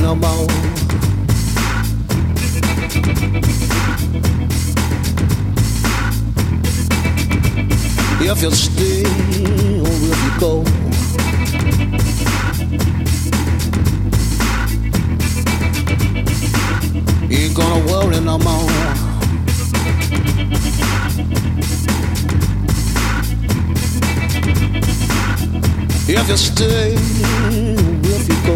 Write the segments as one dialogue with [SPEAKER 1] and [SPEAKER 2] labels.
[SPEAKER 1] no more. If you stay or if you go, you ain't gonna worry no more. If you stay or if you go,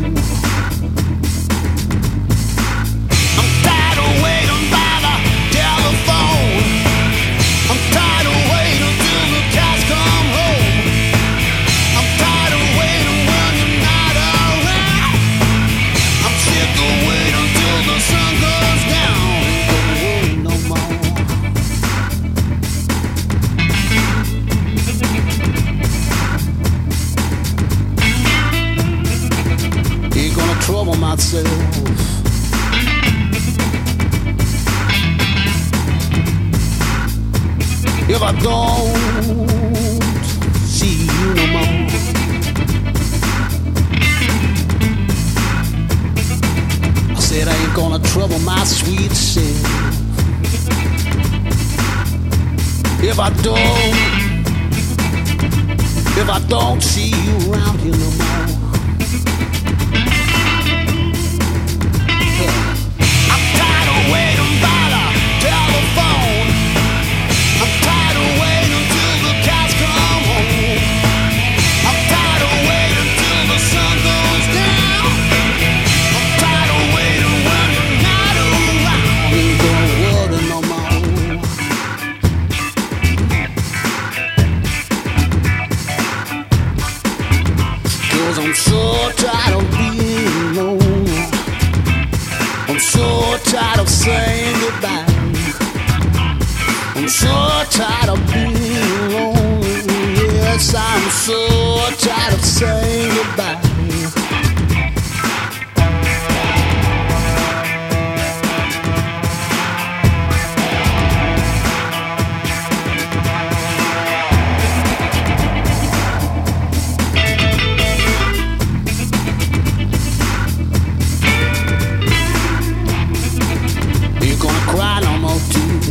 [SPEAKER 1] I'm tired of waiting by the telephone. I'm tired of waiting till the cows come home. I'm tired of waiting when you're not around. I'm sick of waiting till the sun goes down. Don't worry no more. Ain't gonna trouble myself. If I don't see you no more, I said I ain't gonna trouble my sweet self. If I don't see you around here no more, I'm tired of waiting by the telephone. I'm tired of waiting till the cows come home. I'm tired of waiting till the sun goes down. I'm tired of waiting when you're not around. Ain't gonna worry no more. 'Cause I'm so tired of being alone. I'm so tired of saying goodbye. I'm so tired of being lonely. Yes, I'm so tired of saying goodbye. You're gonna cry no more tears.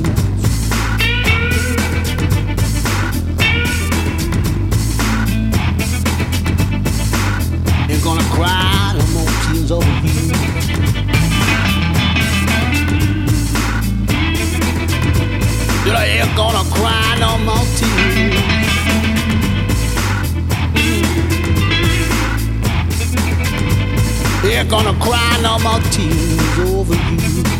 [SPEAKER 1] You're gonna cry no more tears over you. You're gonna cry no more tears. You're gonna cry no more tears over you.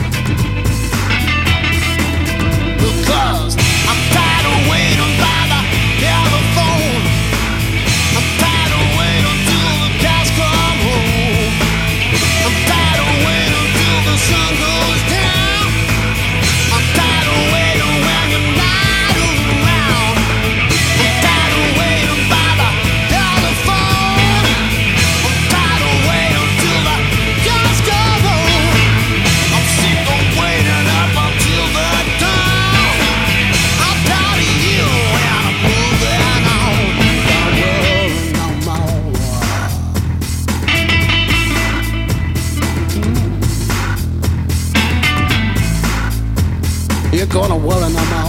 [SPEAKER 1] Because I'm tired of waiting by the telephone. I'm tired of waiting till the cows come home. I'm tired of waiting till the sun goes down. I'm tired of waiting when you're not around. I'm tired of waiting by the telephone. I'm tired of waiting till the cows come home. I'm sick of waiting up until the dawn. I'm tired of you and I'm moving on. Don't worry no more. You're gonna worry no more.